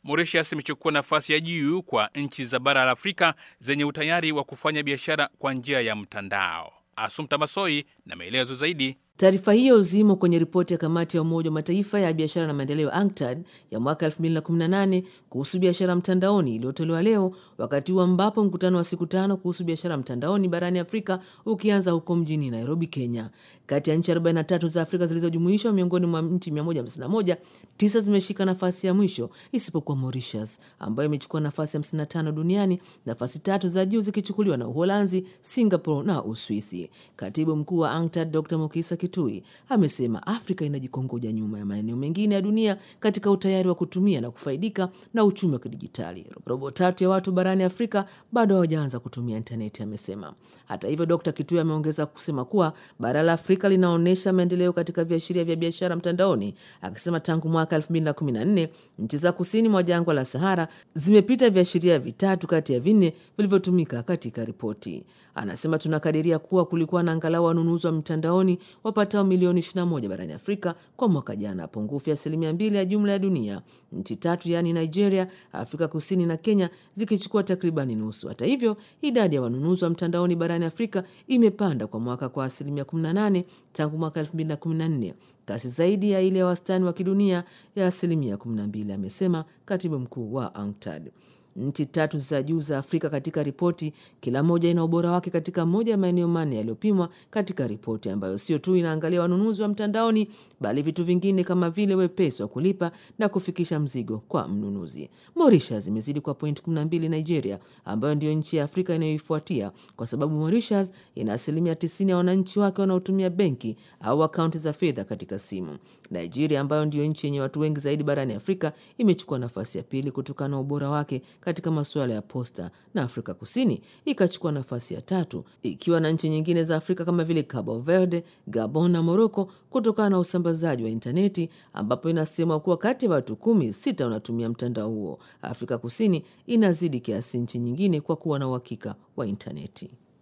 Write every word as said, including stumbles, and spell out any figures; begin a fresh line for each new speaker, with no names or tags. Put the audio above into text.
Mauritius imechukua nafasi ya juu kwa nchi za bara la Afrika zenye utayari wa kufanya biashara kwa njia ya mtandao. Assumpta Massoi na maelezo zaidi.
Taarifa hiyo zimo kwenye ripoti ya kamati ya Umoja wa Mataifa ya biashara na maendeleo U N C T A D ya mwaka elfu mbili na kumi na nane kuhusu biashara mtandaoni iliyotolewa leo, wakati huu ambapo mkutano wa siku tano kuhusu biashara mtandaoni barani Afrika ukianza huko mjini Nairobi, Kenya. Kati ya nchi arobaini na tatu za Afrika zilizojumuishwa miongoni mwa nchi mia moja hamsini na moja, tisa zimeshika nafasi ya mwisho isipokuwa Mauritius ambayo imechukua nafasi ya hamsini na tano duniani, nafasi tatu za juu zikichukuliwa na Uholanzi, Singapore na Uswisi. Katibu mkuu wa U N C T A D Doctor Mukisa Kitui amesema Afrika inajikongoja nyuma ya maeneo mengine ya dunia katika utayari wa kutumia na kufaidika na uchumi wa kidijitali. Robo tatu ya watu barani Afrika bado hawajaanza kutumia intaneti, amesema. Hata hivyo, Doctor Kitui ameongeza kusema kuwa bara la Afrika linaonyesha maendeleo katika viashiria vya biashara mtandaoni, akisema tangu mwaka elfu mbili na kumi na nne nchi za kusini mwa jangwa la Sahara zimepita viashiria vitatu kati ya vinne vilivyotumika katika ripoti. Anasema tunakadiria kuwa kulikuwa na angalau wanunuzi wa mtandaoni wapatao milioni ishirini na moja barani Afrika kwa mwaka jana, pungufu ya asilimia mbili ya jumla ya dunia. Nchi tatu yaani Nigeria, Afrika Kusini na Kenya zikichukua takribani nusu. Hata hivyo, idadi ya wanunuzi wa mtandaoni barani Afrika imepanda kwa mwaka kwa asilimia kumi na nane tangu mwaka elfu mbili na kumi na nne, kasi zaidi ya ile ya wastani wa kidunia ya asilimia kumi na mbili, amesema katibu mkuu wa U N C T A D. Nchi tatu za juu za Afrika katika ripoti, kila moja ina ubora wake katika moja ya maeneo manne yaliyopimwa katika ripoti, ambayo sio tu inaangalia wanunuzi wa mtandaoni bali vitu vingine kama vile wepesi wa kulipa na kufikisha mzigo kwa mnunuzi. Mauritius imezidi kwa point kumi na mbili Nigeria, ambayo ndio nchi ya Afrika inayoifuatia, kwa sababu Mauritius ina asilimia tisini ya wananchi wake wanaotumia benki au akaunti za fedha katika simu. Nigeria, ambayo ndio nchi yenye watu wengi zaidi barani Afrika, imechukua nafasi ya pili kutokana na ubora wake katika masuala ya posta, na Afrika Kusini ikachukua nafasi ya tatu, ikiwa na nchi nyingine za Afrika kama vile Cabo Verde, Gabon na Morocco kutokana na usambazaji wa intaneti, ambapo inasema kuwa kati ya watu kumi, sita wanatumia mtandao huo. Afrika Kusini inazidi kiasi nchi nyingine kwa kuwa na uhakika wa intaneti.